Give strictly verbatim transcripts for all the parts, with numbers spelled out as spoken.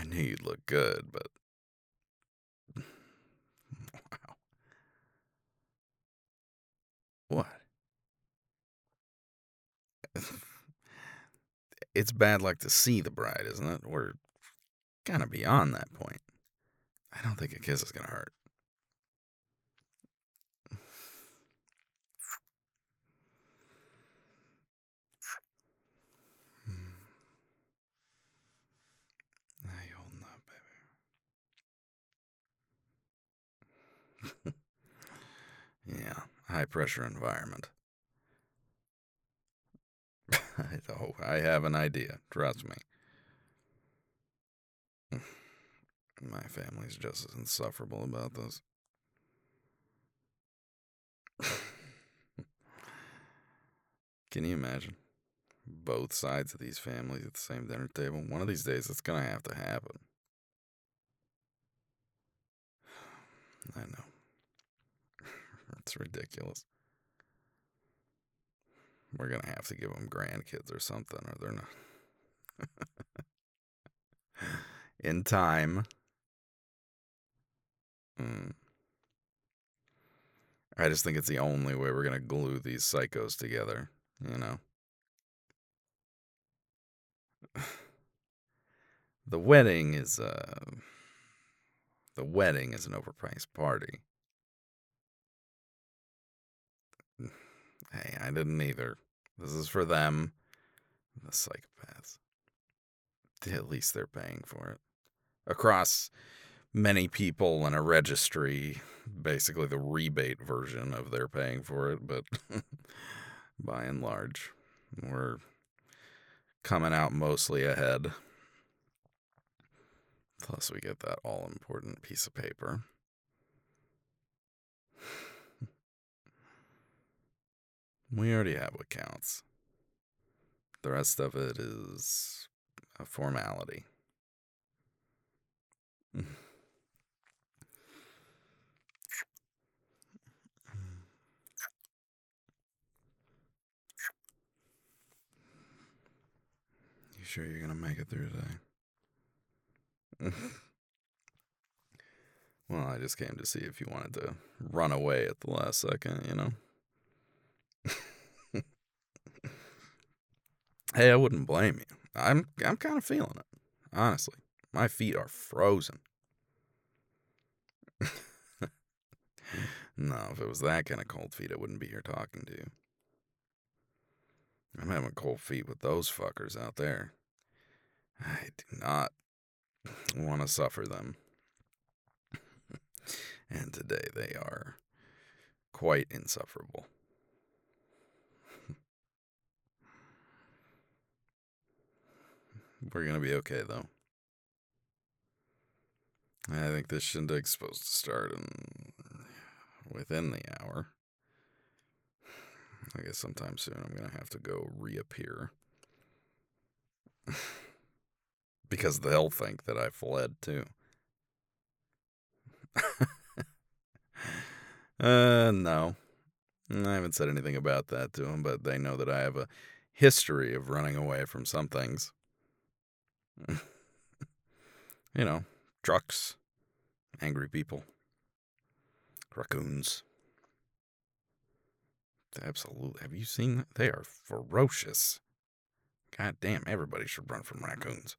I knew you'd look good, but wow. What? It's bad luck to see the bride, isn't it? We're kinda beyond that point. I don't think a kiss is gonna hurt. Hmm. How you holding up, baby? Yeah, high pressure environment. I know, I have an idea, trust me. My family's just as insufferable about this. Can you imagine? Both sides of these families at the same dinner table. One of these days, it's gonna have to happen. I know. It's ridiculous. We're gonna have to give them grandkids or something, or they're not. In time. Mm. I just think it's the only way we're gonna glue these psychos together, you know? The wedding is, uh. The wedding is an overpriced party. Hey, I didn't either. This is for them. The psychopaths. At least they're paying for it. Across many people in a registry, basically the rebate version of their paying for it, but by and large, we're coming out mostly ahead. Plus, we get that all important piece of paper. We already have what counts. The rest of it is a formality. You sure you're gonna make it through today? Well, I just came to see if you wanted to run away at the last second, you know? Hey, I wouldn't blame you. I'm I'm kind of feeling it, honestly. My feet are frozen. No, if it was that kind of cold feet, I wouldn't be here talking to you. I'm having cold feet with those fuckers out there. I do not want to suffer them. And today they are quite insufferable. We're gonna be okay, though. I think this shindig's supposed to start in within the hour. I guess sometime soon I'm gonna have to go reappear. Because they'll think that I fled, too. uh, no. I haven't said anything about that to them, but they know that I have a history of running away from some things. You know, trucks, angry people, raccoons. Absolutely. Have you seen that? They are ferocious. God damn, everybody should run from raccoons.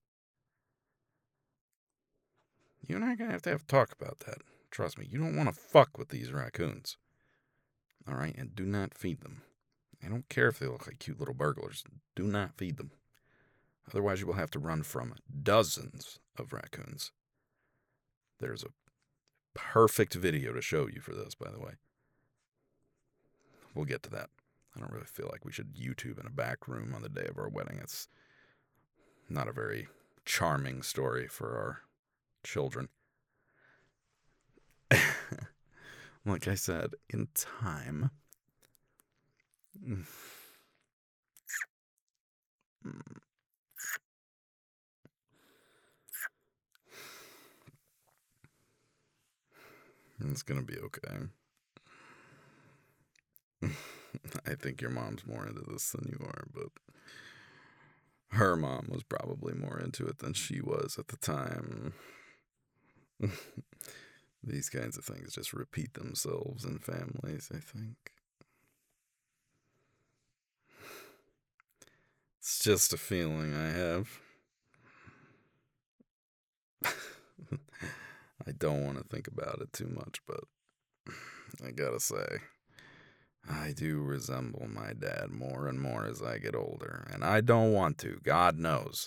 You and I are gonna have to have a talk about that. Trust me, you don't want to fuck with these raccoons. Alright, and do not feed them. I don't care if they look like cute little burglars. Do not feed them. Otherwise, you will have to run from dozens of raccoons. There's a perfect video to show you for this, by the way. We'll get to that. I don't really feel like we should YouTube in a back room on the day of our wedding. It's not a very charming story for our children. Like I said, in time. It's gonna be okay. I think your mom's more into this than you are, but Her mom was probably more into it than she was at the time. These kinds of things just repeat themselves in families, I think. It's just a feeling I have. I don't want to think about it too much, but I gotta say, I do resemble my dad more and more as I get older, and I don't want to, God knows.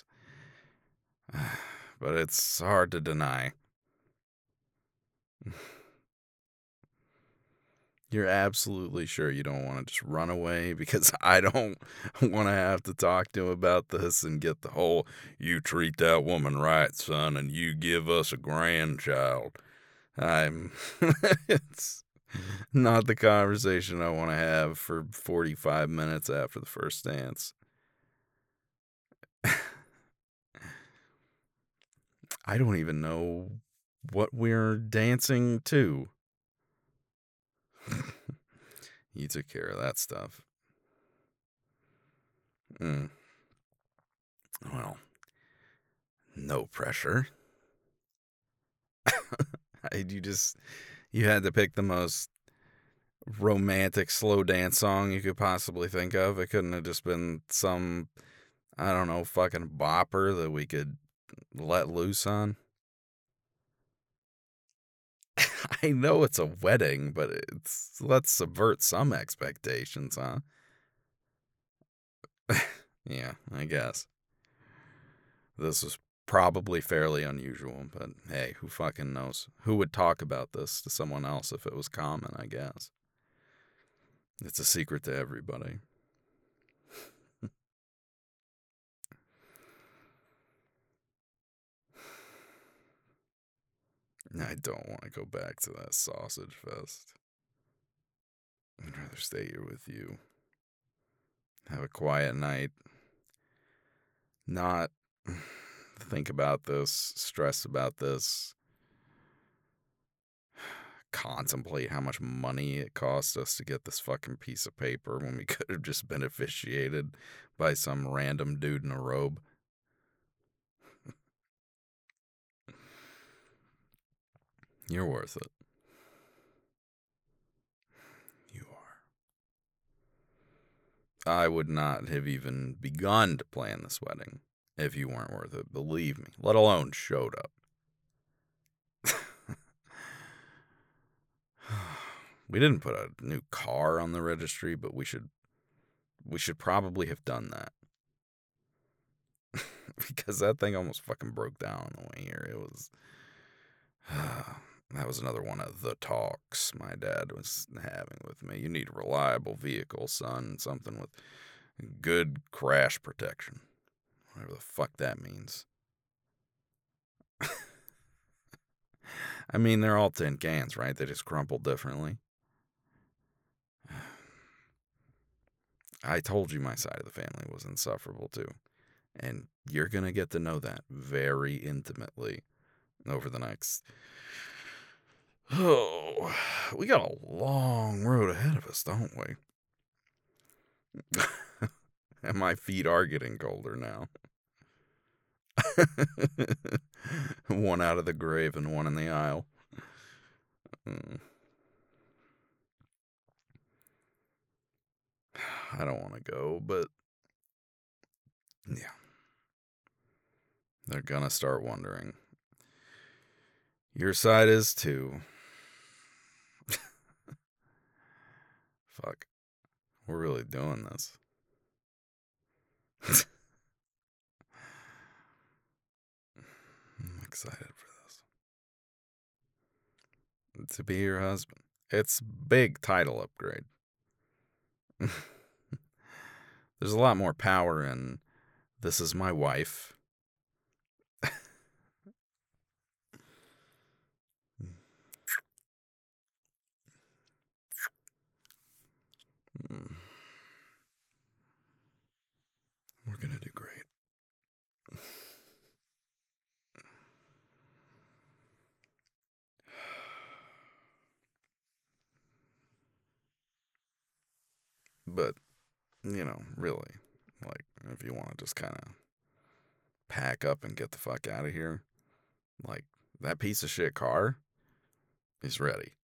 But it's hard to deny. You're absolutely sure you don't want to just run away? Because I don't want to have to talk to him about this and get the whole, you treat that woman right, son, and you give us a grandchild. I'm, it's not the conversation I want to have for forty-five minutes after the first dance. I don't even know what we're dancing to. You took care of that stuff. Mm. Well, no pressure. you just, you had to pick the most romantic slow dance song you could possibly think of. It couldn't have just been some, I don't know, fucking bopper that we could let loose on. I know it's a wedding, but it's, let's subvert some expectations, huh? Yeah, I guess. This was probably fairly unusual, but hey, who fucking knows? Who would talk about this to someone else if it was common, I guess? It's a secret to everybody. I don't want to go back to that sausage fest. I'd rather stay here with you. Have a quiet night. Not think about this, stress about this, contemplate how much money it cost us to get this fucking piece of paper when we could have just been officiated by some random dude in a robe. You're worth it. You are. I would not have even begun to plan this wedding if you weren't worth it, believe me, let alone showed up. We didn't put a new car on the registry, but we should we should probably have done that. Because that thing almost fucking broke down on the way here. It was that was another one of the talks my dad was having with me. You need a reliable vehicle, son, something with good crash protection. Whatever the fuck that means. I mean, they're all tin cans, right? They just crumple differently. I told you my side of the family was insufferable too. And you're going to get to know that very intimately over the next. Oh, we got a long road ahead of us, don't we? And my feet are getting colder now. One out of the grave and one in the aisle. Mm. I don't want to go, but yeah. They're gonna start wondering. Your side is too. Fuck. We're really doing this. I'm excited for this. To be your husband. It's big title upgrade. There's a lot more power in this is my wife. We're gonna do great. But, you know, really, like, if you want to just kind of pack up and get the fuck out of here. Like, that piece of shit car is ready.